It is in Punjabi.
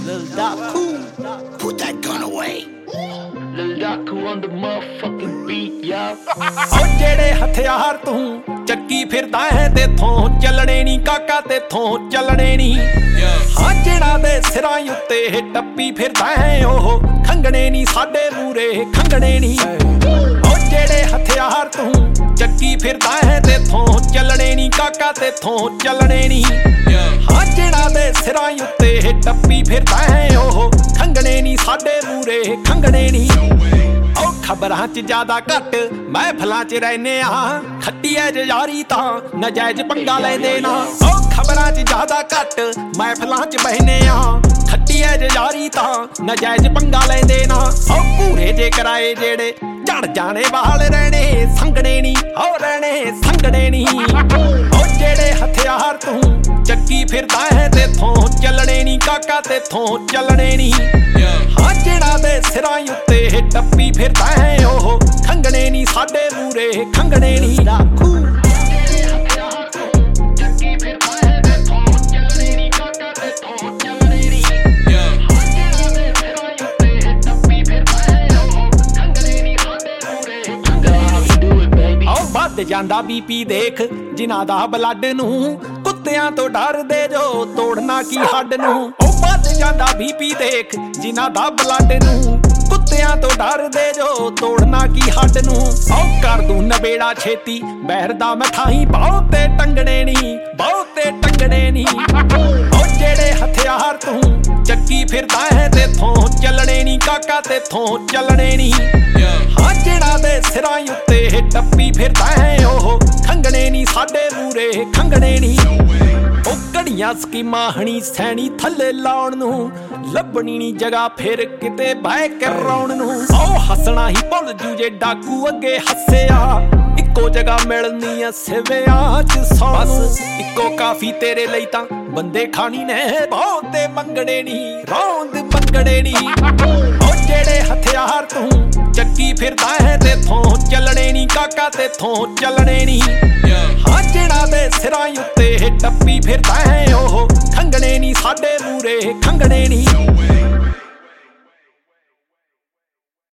Lil Daku, Put that gun away. Lil Daku on the motherfucking beat, y'all. ਓ ਜਿਹੜੇ ਹਥਿਆਰ ਤੂੰ ਚੱਕੀ ਫਿਰਦਾ ਹੈ ਤੇਥੋਂ ਚੱਲਣੇ ਨੀ ਕਾਕਾ ਤੇਥੋਂ ਚੱਲਣੇ ਨੀ ਹਾਂ ਜਿਹੜਾ ਦੇ ਸਿਰਾਂ ਉੱਤੇ ਟੱਪੀ ਫਿਰਦਾ ਹੈ ਉਹ ਖੰਗਣੇ ਨੀ ਸਾਡੇ ਮੂਰੇ ਖੰਗਣੇ ਨੀ ਓ ਜਿਹੜੇ ਹਥਿਆਰ ਤੂੰ ਚੱਕੀ ਫਿਰਦਾ ਹੈ ਤੇਥੋਂ ਚੱਲਣੇ ਨੀ ਕਾਕਾ ਤੇਥੋਂ ਚੱਲਣੇ ਨੀ ਹਾਂ ਜਿਹੜਾ ਦੇ ਸਿਰਾਂ ਉੱਤੇ ਟੱਪੀ ਫਿਰਦਾ ਹੈ ਉਹ ਖੰਗਣੇ ਨੀ ਸਾਡੇ ਮੂਰੇ ਖੰਗਣੇ ਨੀ ਓ ਖਬਰਾਂ 'ਚ ਜ਼ਿਆਦਾ ਘੱਟ ਮਹਿਫਲਾਂ 'ਚ ਰਹਿੰਦੇ ਆ ਖੱਟੀ ਐ ਯਾਰੀ ਤਾਂ ਨਜਾਇਜ਼ ਪੰਗਾ ਲੈਂਦੇ ਨਾ ਓ ਖਬਰਾਂ 'ਚ ਜ਼ਿਆਦਾ ਘੱਟ ਮਹਿਫਲਾਂ 'ਚ ਬਹਿਨੇ ਆ ਖੱਟੀ ਐ ਯਾਰੀ ਤਾਂ ਨਜਾਇਜ਼ ਪੰਗਾ ਲੈਂਦੇ ਨਾ ਓ ਪੂਰੇ ਜੇ ਕਰਾਏ ਜਿਹੜੇ ਝੜ ਜਾਣੇ ਵਾਲ ਰਹਿਣੇ ਸੰਗਣੇ ਨੀ ਹੋ ਰਹਿਣੇ ਸੰਗਣੇ ਨੀ ਓ ਜਿਹੜੇ ਹਥਿਆਰ ਤੂੰ ਚੱਕੀ ਫਿਰਦਾ ਹੈ ਤੇਥੋਂ ਚੱਲਣੇ ਨੀ ਕਾਕਾ ਤੇਥੋਂ ਚੱਲਣੇ ਨੀ ਹਾਂ ਜਿਹੜਾ ਦੇ ਸਿਰਾਂ ਉੱਤੇ ਟੱਪੀ ਫਿਰਦਾ ਹੈ ਉਹ ਖੰਗਣੇ ਨੀ ਸਾਡੇ ਮੂਰੇ ਖੰਗਣੇ ਨੀ Daku. ਵੱਧ ਜਾਂਦਾ ਬੀਪੀ ਦੇਖ ਜਿਨ੍ਹਾਂ ਦਾ ਬਲੱਡ ਨੂੰ ਕੁੱਤਿਆਂ ਤੋਂ ਡਰਦੇ ਜੋ ਤੋੜਨਾ ਕੀ ਹੱਡ ਨੂੰ ਉਹ ਵੱਧ ਜਾਂਦਾ ਬੀਪੀ ਦੇਖ ਜਿਨ੍ਹਾਂ ਦਾ ਬਲੱਡ ਨੂੰ ਕੁੱਤਿਆਂ ਤੋਂ ਡਰਦੇ ਜੋ ਤੋੜਨਾ ਕੀ ਹੱਡ ਨੂੰ ਉਹ ਕਰ ਦੂੰ ਨਵੇੜਾ ਛੇਤੀ ਬਹਿਰ ਦਾ ਮਠਾਈ ਬਹੁਤੇ ਟੰਗਣੇ ਨੀ ਬਹੁਤੇ ਟੰਗਣੇ ਨੀ ਉਹ ਜਿਹੜੇ ਹਥਿਆਰ ਤੂੰ ਚੱਕੀ ਫਿਰਦਾ ਹੈ ਤੇਥੋਂ ਚੱਲਣੇ ਨੀ ਕਾਕਾ ਤੇਥੋਂ ਚੱਲਣੇ ਨੀ ਹਾਂ ਜਿਹੜਾ ਦੇ ਸਿਰਾਂ ਉੱਤੇ ਟੱਪੀ ਫਿਰਦਾ ਹੈ ਉਹ ਖੰਗਣੇ ਨੀ ਸਾਡੇ ਮੂਰੇ ਖੰਗਣੇ ਨੀ ਉਹ ਘੜੀਆਂ ਸਕੀਮਾਂ ਹਣੀ ਸੈਣੀ ਥੱਲੇ ਲਾਉਣ ਨੂੰ ਲੱਭਣੀ ਨੀ ਜਗ੍ਹਾ ਫਿਰ ਕਿਤੇ ਬਹਿ ਕੇ ਰੌਣ ਨੂੰ ਉਹ ਹੱਸਣਾ ਹੀ ਭੁੱਲ ਜੂ ਜੇ ਡਾਕੂ ਅੱਗੇ ਹੱਸਿਆ ਇੱਕੋ ਜਗ੍ਹਾ ਮਿਲਣੀ ਆ ਸਿਵਿਆਂ 'ਚ ਬਸ ਇੱਕੋ ਕਾਫੀ ਤੇਰੇ ਲਈ ਤਾਂ ਬੰਦੇ ਖਾਣੀ ਨੇ ਬਹੁਤੇ ਮੰਗਣੇ ਨੀ ਰੌਂਦ ਮੰਗਣੇ ਨੀ ਉਹ ਜਿਹੜੇ ਹਥਿਆਰ ਤੂੰ ਚੱਕੀ ਫਿਰਦਾ ਹੈ ਤੇਥੋਂ ਚੱਲਣੇ ਨੀ ਕਾਕਾ ਤੇਥੋਂ ਚੱਲਣੇ ਨੀ ਹਾਂ ਜਿਹੜਾ